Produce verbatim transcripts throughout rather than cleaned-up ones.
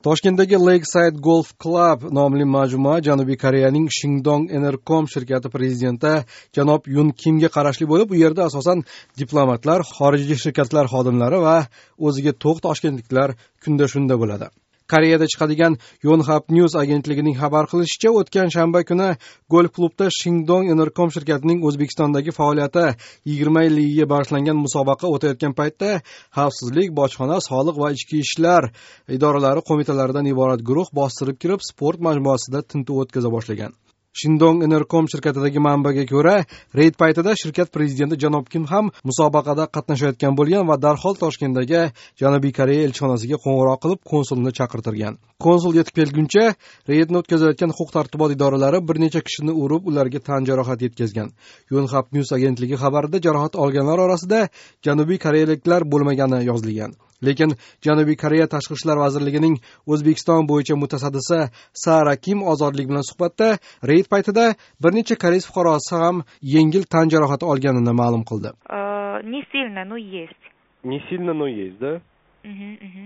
Toshkentdagi Lakeside Golf Club nomli majmua Janubiy Koreyaning Shindong Enercom shirkati prezidenti janob Yun Kimga qarashli bo'lib, u yerda asosan diplomatlar, xorijiy shirkatlar xodimlari va o'ziga to'q toshkentliklar kunda shunda bo'ladi. Koreyada chiqadigan Yonhap News agentligining xabar qilishicha, o'tgan shanba kuni golf klubda Shindong Enercom shirkatining O'zbekistondagi faoliyati yigirma yilligiga bag'ishlangan musobaqa o'tayotgan paytda xavfsizlik, bojxona, soliq va ichki ishlar idoralari qo'mitalaridan iborat guruh bostirib kirib, sport majmuasida tintuv o'tkaza boshlagan. Shindong Enercom shirkatidagi manbaga ko'ra, reyd paytida shirkat prezidenti janob Kim ham musobaqada qatnashayotgan bo'lgan va darhol Toshkentdagi Janubiy Koreya elchixonasiga qo'ng'iroq qilib, konsulni chaqirtirgan. Konsul yetib kelguncha, reydni o'tkazayotgan huquq-tartibot idoralari bir necha kishini urib, ularga tan jarohati yetkazgan. Yonhap News agentligi xabarida jarohat olganlar orasida Janubiy koreyaliklar bo'lmagani yozilgan. Lekin Janubiy Koreya Tashqi ishlar vazirligining O'zbekiston bo'yicha mutasaddisi Sara Kim ozodlik bilan suhbatda reyd paytida bir necha koreys fuqarosi ham yengil tan jarohati olganini ma'lum qildi. Не сильно, но есть. Не сильно, но есть, да? Угу, угу.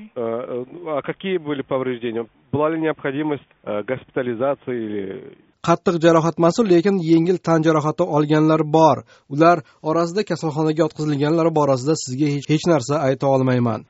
А какие были повреждения? Была ли необходимость госпитализации или... Qattiq jarohat mas'ul, lekin yengil tan jarohati olganlar bor. Ular orasida kasalxonaga yotqizilganlar borasida sizga hech, hech narsa ayta olmayman.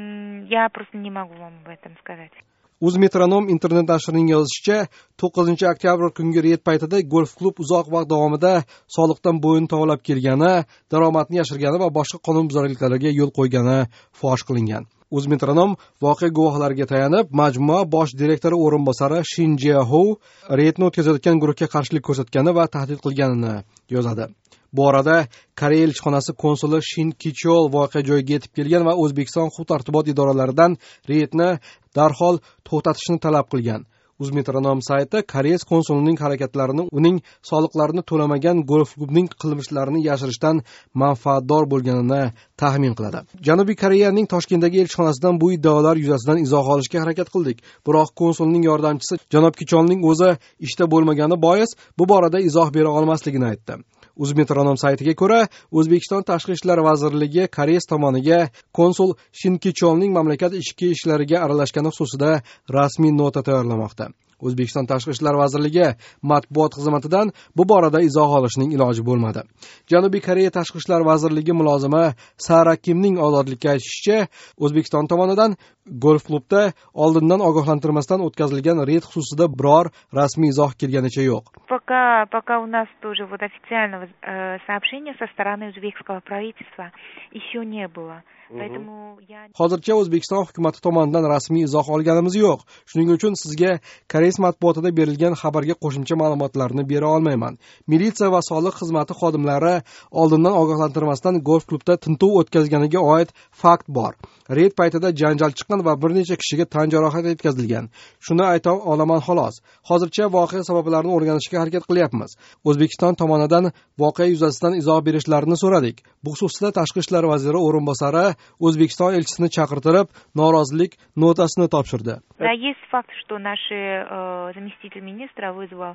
Я просто не могу вам об этом сказать. Uzmetronom internet nashrining yozishicha, to'qqizinchi oktyabr kungi reyd paytida golf klub uzoq vaqt davomida soliqdan bo'yin tovlab kelgani, daromadni yashirgani va boshqa qonunbuzarliklarga yo'l qo'ygani fosh qilingan. Uzmetronom voqea guvohlariga tayanib, majmua bosh direktori o'rinbosari Shin Jae-ho reydni o'tkazayotgan guruhga qarshilik ko'rsatgani va tahdid qilganini yozadi. Bu orada Koreya elchixonasi konsuli Shin Kichol voqea joyiga yetib kelgan va O'zbekiston huquq-tartibot idoralaridan reydni darhol to'xtatishni talab qilgan. Uzmetronom sayti koreys konsulining harakatlarini uning soliqlarini to'lamagan golf klubning qilmishlarini yashirishdan manfaatdor bo'lganini taxmin qiladi. Janubiy Koreyaning Toshkentdagi elchixonasidan bu iddaolar yuzasidan izoh olishga harakat qildik. Biroq konsulning yordamchisi janob Kicholning o'zi ishda bo'lmagani bois bu borada izoh bera olmasligini aytdi. Uzmetronom saytiga ko'ra, O'zbekiston Tashqi ishlar vazirligi Koreys tomoniga konsul Shin Kicholning mamlakat ichki ishlariga aralashgani xususida rasmiy nota tayyorlamoqda. O'zbekiston Tashqi ishlar vazirligi matbuot xizmatidan bu borada izoh olishning iloji bo'lmadi. Janubiy Koreya Tashqi ishlar vazirligi mulozimi Sara Kimning ozodlikka aytishicha, O'zbekiston tomonidan golf klubda oldindan ogohlantirmasdan o'tkazilgan reyd xususida biror rasmiy izoh kelganicha yo'q. Пока пока у нас тоже вот официального э, сообщения со стороны узбекского правительства еще не было. Поэтому я Hozircha O'zbekiston hukumati tomonidan rasmiy izoh olganimiz yo'q. Shuning uchun sizga koreys matbuotida berilgan xabarga qo'shimcha ma'lumotlarni bera olmayman. Militsiya va soliq xizmati xodimlari oldindan ogohlantirmasdan golf klubda tintuv o'tkazganiga oid fakt bor. Reyd paytida janjal chiqqan va bir necha kishiga tan jarohati yetkazilgan. Shuni ayta olaman xolos. Hozircha voqea sabablarini o'rganishga harakat qilyapmiz. O'zbekiston tomonidan voqea yuzasidan izoh berishlarini so'radik. Bu xususda Tashqi ishlar vaziri o'rinbosari O'zbekiston elchisini chaqirtirib, norozilik notasini topshirdi. Да, есть факт, что наш э, заместитель министра вызвал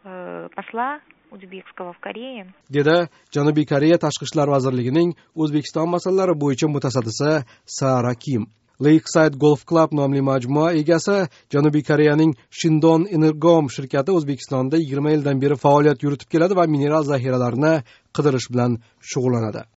э, посла O'zbekiston в Koreye. Dedi Janubiy Koreya Tashqi ishlar vazirligining O'zbekiston masalalari bo'yicha mutasaddisi Sara Kim. Lakeside Golf Club nomli majmua egasi Janubiy Koreyaning Shindong Enercom shirkati O'zbekistonda yigirma yildan beri faoliyat yuritib keladi va mineral zaxiralarini qidirish bilan shug'ullanadi.